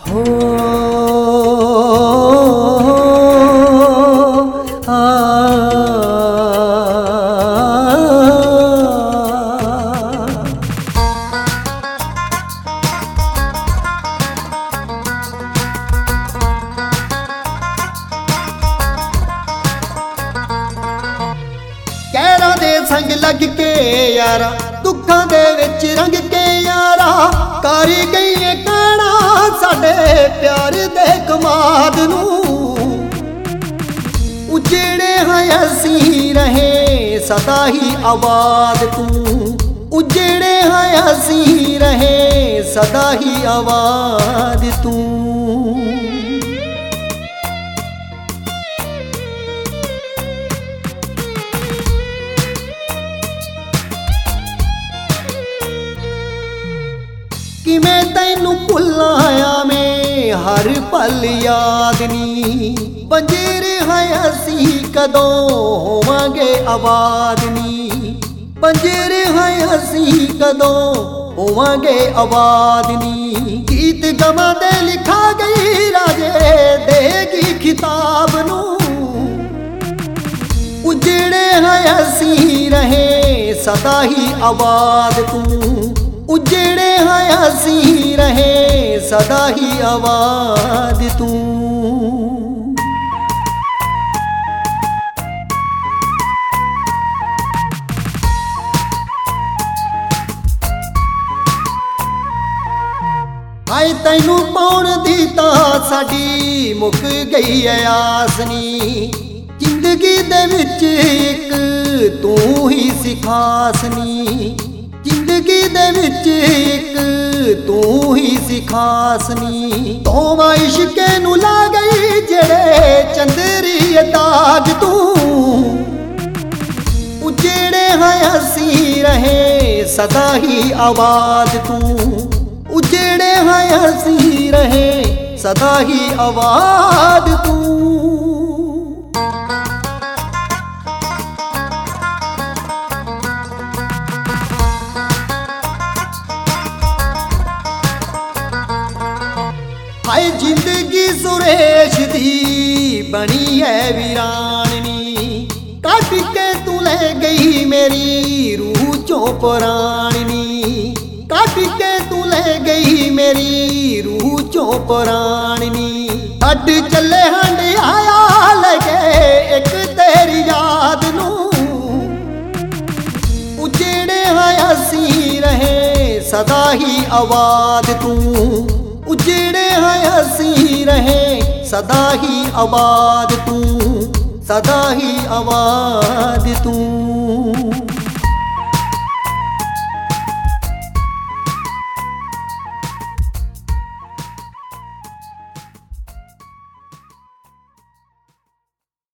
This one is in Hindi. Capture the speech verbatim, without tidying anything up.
हो आ कहरा दे संग लग के यारा दुखा दे विच रंग के यारा कर गई कहना साडे प्यार दे कमाद नूं उजेड़े हैं असीं रहे सदा ही आबाद तू उजेड़े हैं असीं रहे सदा ही आबाद तू कि मैं तैनू भुलाया में हर पल याद नी पंजेरे हैं असीं कदों होवांगे आबाद नी पंजेरे हैं असीं कदों होवांगे आबाद नी गीत गमा दे लिखा गई राजे देगी खिताब नू उजेड़े हैं असीं रहे सदा ही आबाद तू उजेड़े हैं असीं रहे सदा ही आबाद तू आए तैनू पाउण दी तां साडी मुक गई है आसनी जिंदगी दे विच इक तू ही सिखासनी जिंदगी दे विच एक तू ही सिखासनी तोवा इश्के नू ला गई जेड़े चंदरी दाग तू उजेड़े हैं असीं रहे सदा ही आबाद तू उजेड़े हैं असीं रहे सदा ही आबाद तू हाय जिंदगी सुरेश दी बनी है वीरानी काट के तू ले गई मेरी रूह चो पुरानी काट के तू ले गई मेरी रूह चो पुरानी अड चले हंड आया लगे एक तेरी याद नू उजेड़े हैं असीं रहे सदा ही आबाद तू उजेड़े हैं असीं रहे सदा ही आबाद तू सदा ही आबाद तू।